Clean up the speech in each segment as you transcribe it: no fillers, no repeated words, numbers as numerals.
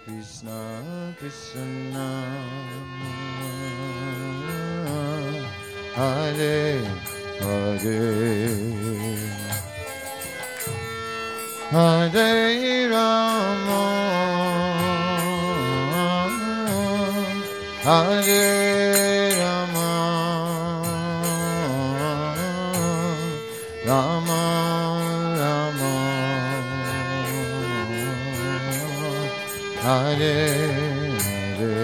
Krishna Krishna Hare Hare Hare Rama Hare Rama Rama Rama Hare Hare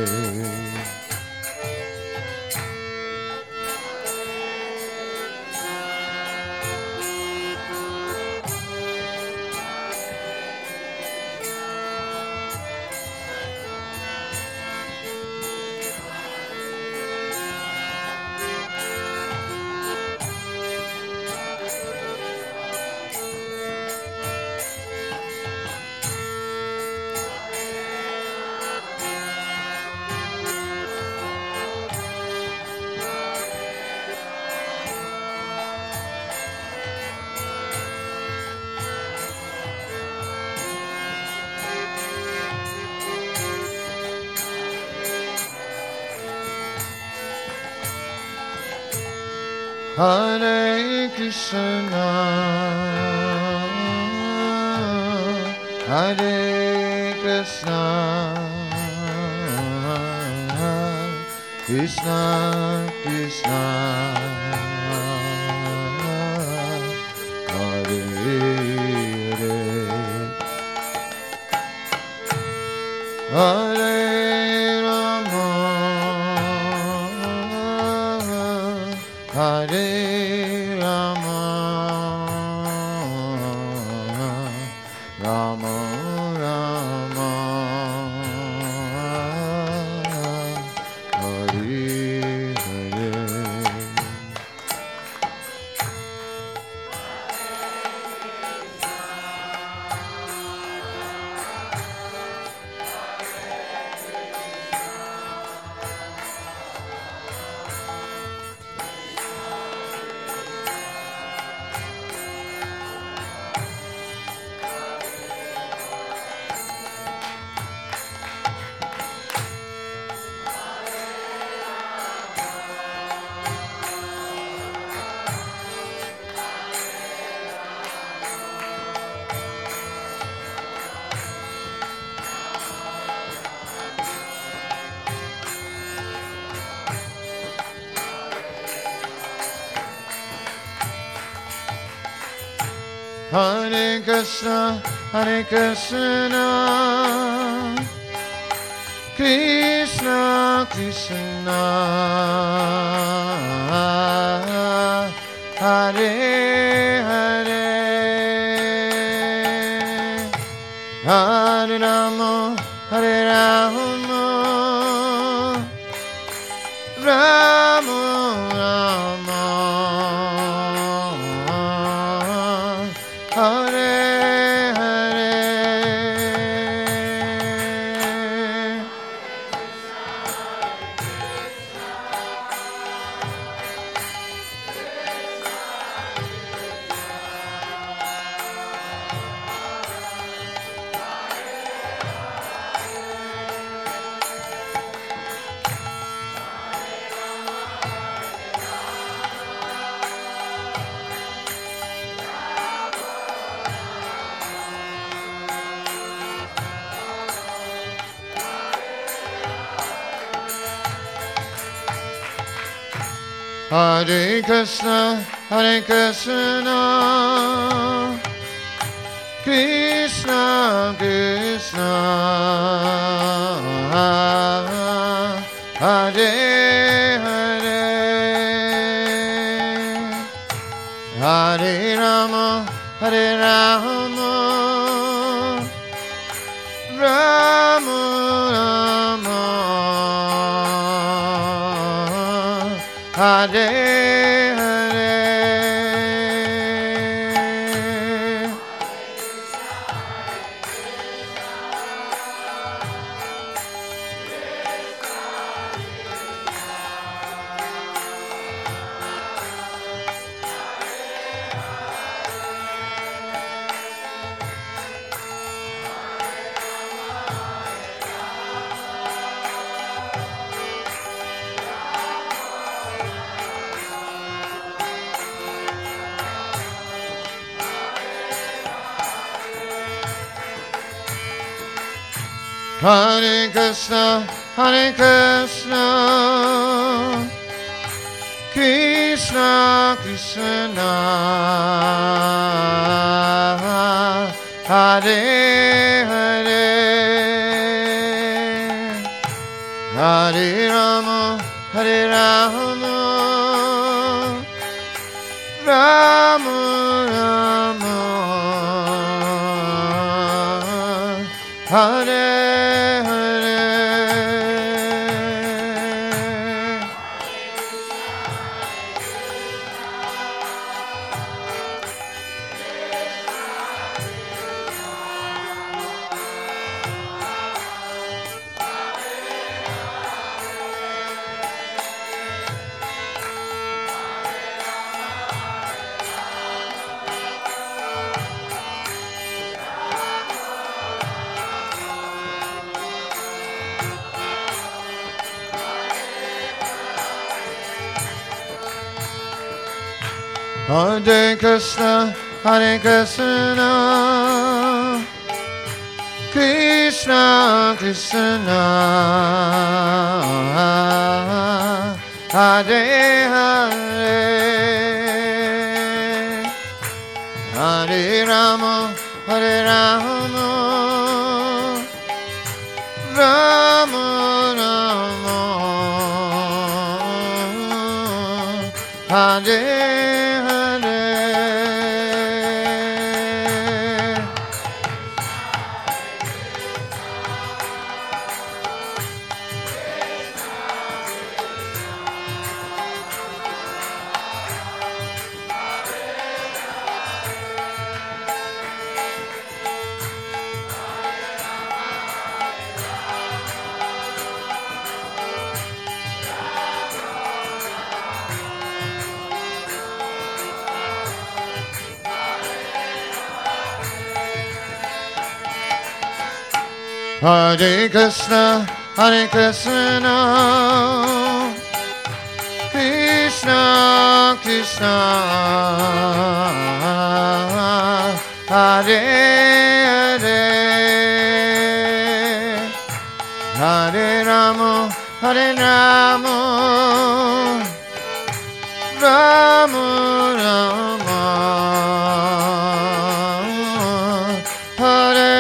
Hare Krishna, Hare Krishna, Krishna Krishna, Hare Hare, Hare Rama, Hare Rama, Rama Rama, Hare Hare. Hare Krishna, Hare Krishna, Krishna Krishna, Hare Hare, Hare Rama, Hare Rama, Rama Rama, Hare Hare. Hare Krishna, Hare Krishna, Krishna Krishna, Hare Hare, Hare Rama, Hare Rama, Rama Rama, Hare Hare. Hare Krishna, Hare Krishna, Krishna Krishna, Hare Hare, Hare Rama, Hare Rama, Rama Rama, Hare Hare. Hare Krishna, Hare Krishna, Krishna Krishna, Hare Hare, Hare Rama, Hare Rama, Rama Rama, Hare Hare Krishna, Hare Krishna, Krishna Krishna, Hare Hare, Hare Rama, Hare Rama, Rama Rama, Hare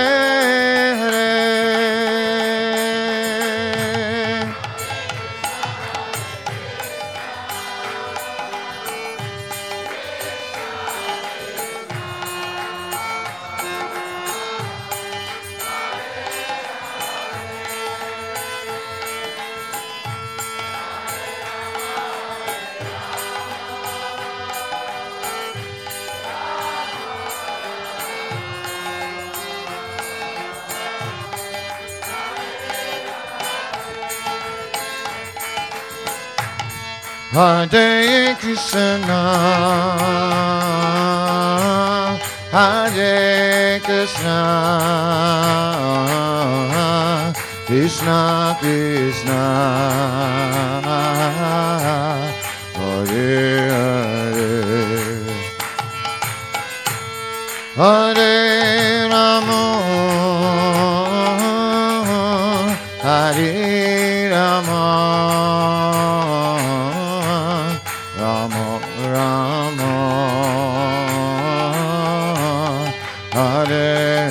Hare Krishna, Hare Krishna, Krishna Krishna, Hare Hare, Hare Rama, Hare Rama, Rama Rama, Hare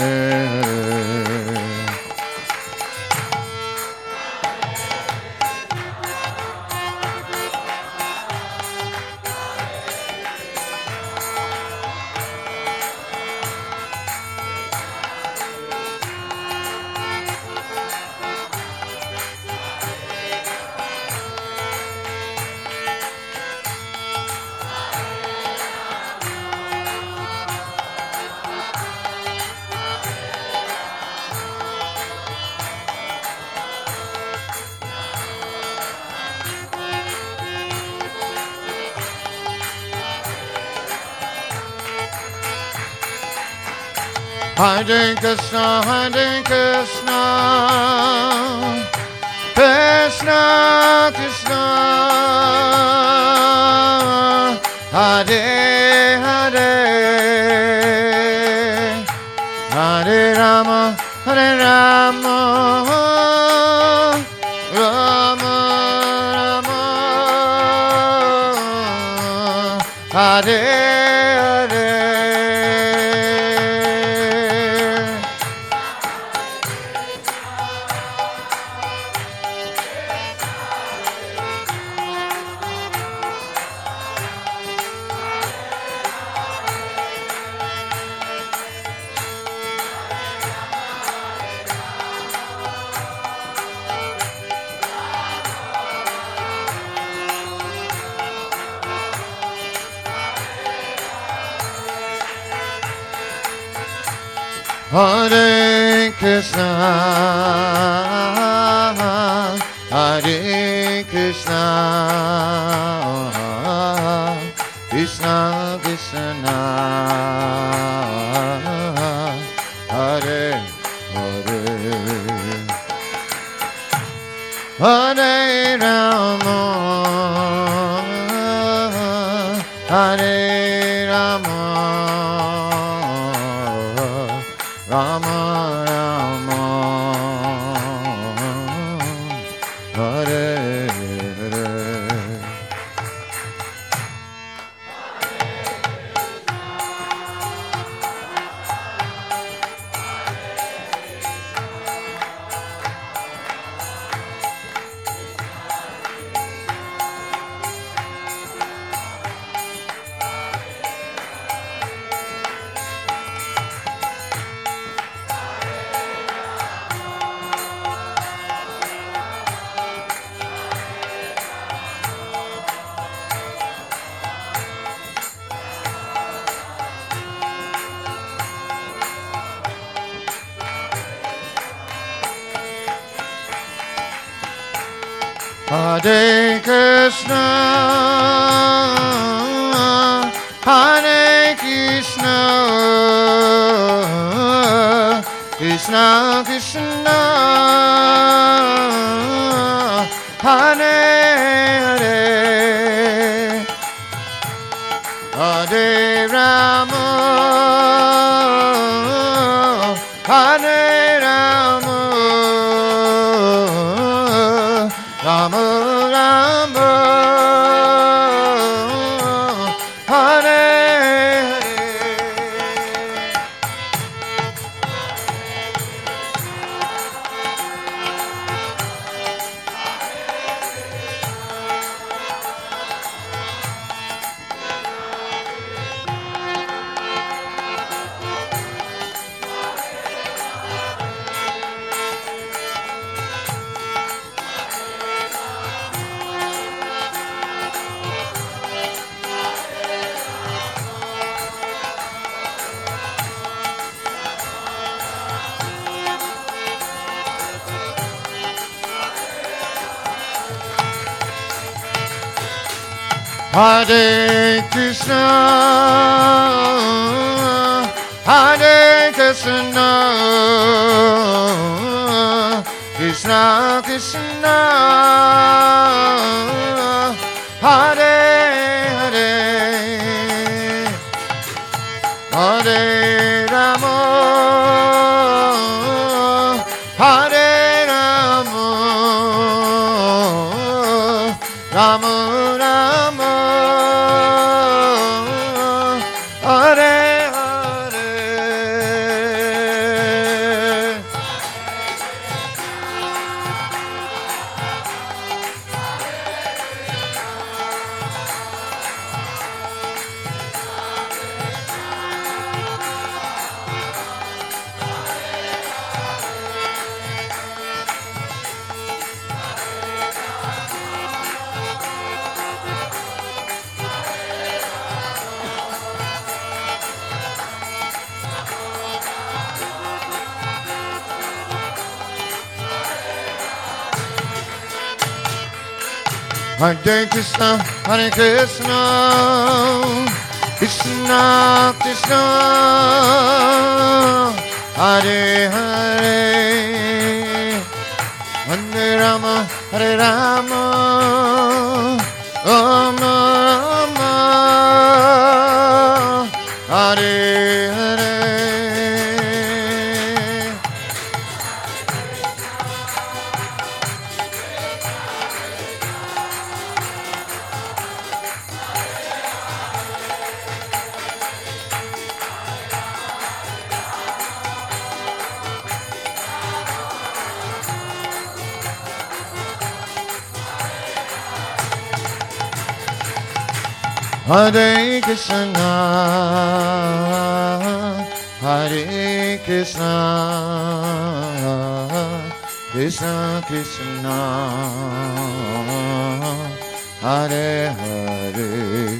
Hare Krishna, Hare Krishna, Krishna Krishna, Hare Hare, Hare Rama, Hare Rama, Rama Rama, Hare Hare. Hare Krishna, Hare Krishna, Krishna Krishna, Hare Hare, Hare Rama, Hare Rama, Rama Rama, Hare Hare. Hare Krishna, Hare Krishna, Krishna Krishna, Hare Hare, Hare Rama, Hare Rama, Rama Rama, Hare Hare. Hare Krishna, Hare Krishna, Krishna Krishna, Hare Hare, Hare Rama, Hare Rama, Rama Rama, Hare Hare. Hare Krishna, Hare Krishna, Krishna Krishna, Hare Hare, Hare Rama, Hare Rama, Rama Rama, Hare Hare, Hare Krishna, Hare Krishna, Krishna Krishna, Hare Hare,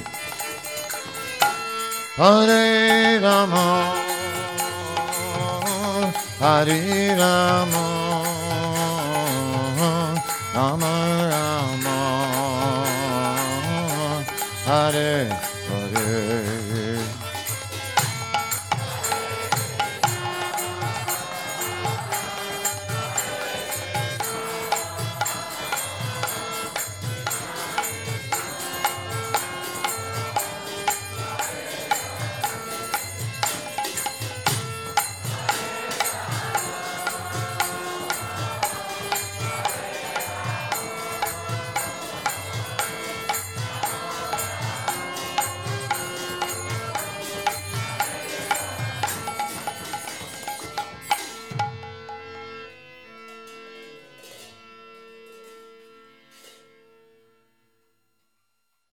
Hare Rama, Hare Rama, Rama Rama, Hare